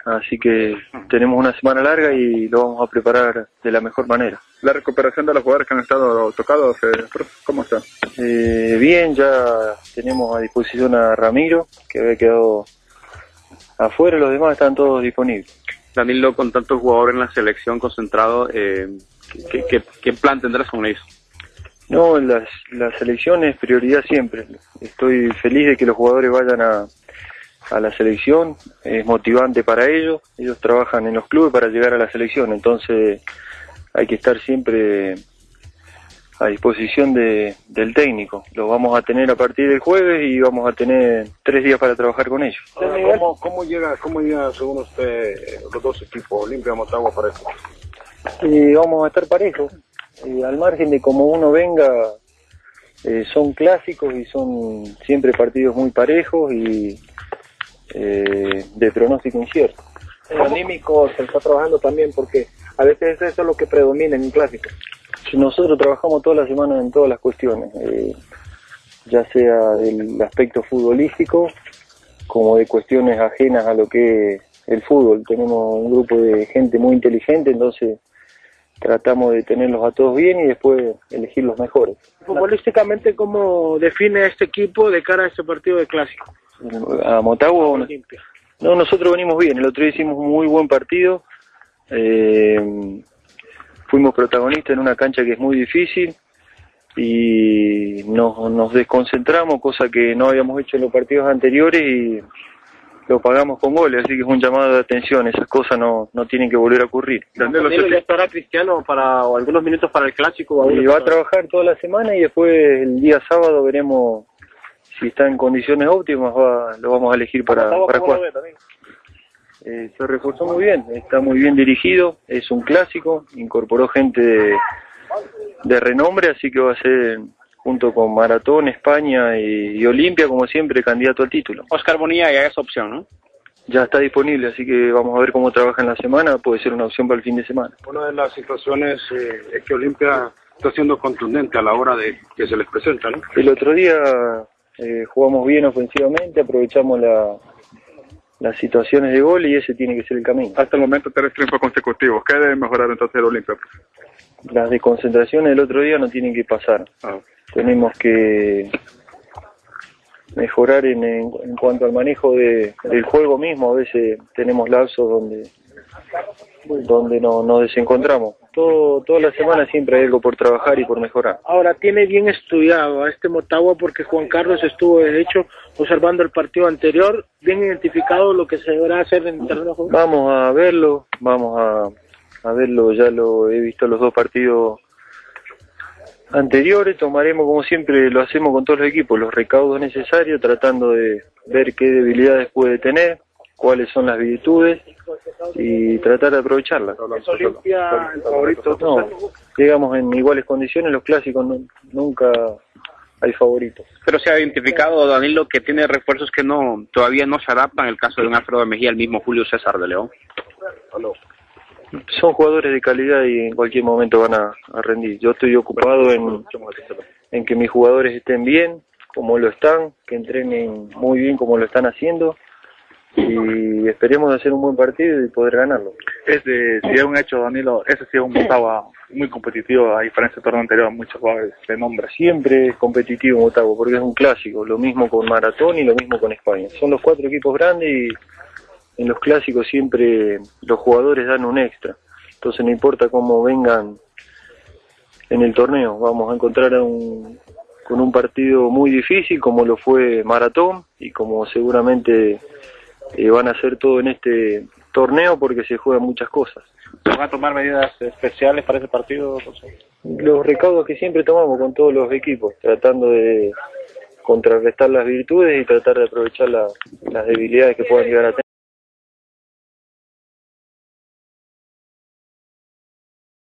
así que tenemos una semana larga y lo vamos a preparar de la mejor manera. La recuperación de los jugadores que han estado tocados, ¿cómo está? Bien, ya tenemos a disposición a Ramiro, que había quedado afuera, los demás están todos disponibles. Danilo, con tantos jugadores en la selección concentrado, ¿qué plan tendrás con ellos? No, la selección es prioridad siempre. Estoy feliz de que los jugadores vayan a la selección, es motivante para ellos trabajan en los clubes para llegar a la selección, entonces hay que estar siempre a disposición del técnico. Los vamos a tener a partir del jueves y vamos a tener 3 días para trabajar con ellos. ¿Cómo llega según usted los dos equipos, Olimpia y Motagua, para esto? Vamos a estar parejos, al margen de cómo uno venga, son clásicos y son siempre partidos muy parejos y de pronóstico incierto. El anímico se está trabajando también porque a veces eso es lo que predomina en un clásico. Nosotros trabajamos toda la semana en todas las cuestiones, ya sea del aspecto futbolístico como de cuestiones ajenas a lo que es el fútbol. Tenemos un grupo de gente muy inteligente, entonces tratamos de tenerlos a todos bien y después elegir los mejores. Futbolísticamente, ¿cómo define este equipo de cara a este partido de clásico? ¿A Motagua o no? No, nosotros venimos bien. El otro día hicimos un muy buen partido. Fuimos protagonistas en una cancha que es muy difícil y nos desconcentramos, cosa que no habíamos hecho en los partidos anteriores y lo pagamos con goles, así que es un llamado de atención. Esas cosas no tienen que volver a ocurrir. Danilo, ¿ya estará Cristiano para algunos minutos para el clásico? Y va a trabajar toda la semana y después el día sábado veremos si está en condiciones óptimas, lo vamos a elegir para jugar. Se reforzó muy bien, está muy bien dirigido, es un clásico, incorporó gente de renombre, así que va a ser, junto con Maratón, España y Olimpia, como siempre, candidato al título. Oscar Bonilla ya es opción, ¿no? Ya está disponible, así que vamos a ver cómo trabaja en la semana, puede ser una opción para el fin de semana. Una de las situaciones es que Olimpia está siendo contundente a la hora de que se les presenta, ¿no? El otro día jugamos bien ofensivamente, aprovechamos las situaciones de gol y ese tiene que ser el camino. Hasta el momento 3 triunfos consecutivos. ¿Qué debe mejorar entonces el Olimpia? Las desconcentraciones del otro día no tienen que pasar. Tenemos que mejorar en cuanto al manejo del juego mismo. A veces tenemos lapsos donde nos desencontramos. Toda la semana siempre hay algo por trabajar y por mejorar. Ahora, tiene bien estudiado a este Motagua porque Juan Carlos estuvo, de hecho, observando el partido anterior, bien identificado lo que se deberá hacer en el terreno de juego. Vamos a verlo, ya lo he visto los 2 partidos anteriores, tomaremos como siempre lo hacemos con todos los equipos, los recaudos necesarios, tratando de ver qué debilidades puede tener, cuáles son las virtudes y tratar de aprovecharlas. ¿Es Olimpia el favorito? No, llegamos en iguales condiciones, los clásicos nunca hay favoritos. Pero se ha identificado, Danilo, que tiene refuerzos que todavía no se adaptan, el caso de un Alfredo Mejía, el mismo Julio César de León. Son jugadores de calidad y en cualquier momento van a rendir. Yo estoy ocupado en que mis jugadores estén bien, como lo están, que entrenen muy bien como lo están haciendo y esperemos hacer un buen partido y poder ganarlo. Si es un hecho, Danilo, ese sí es un Motagua muy competitivo, a diferencia del torneo anterior, muchos jugadores de nombre. Siempre es competitivo Motagua porque es un clásico, lo mismo con Maratón y lo mismo con España. Son los 4 equipos grandes y en los clásicos siempre los jugadores dan un extra. Entonces no importa cómo vengan en el torneo, vamos a encontrar con un partido muy difícil como lo fue Maratón y como seguramente van a hacer todo en este torneo porque se juegan muchas cosas. ¿Van a tomar medidas especiales para ese partido, José? Los recaudos que siempre tomamos con todos los equipos, tratando de contrarrestar las virtudes y tratar de aprovechar las debilidades que puedan llegar a tener.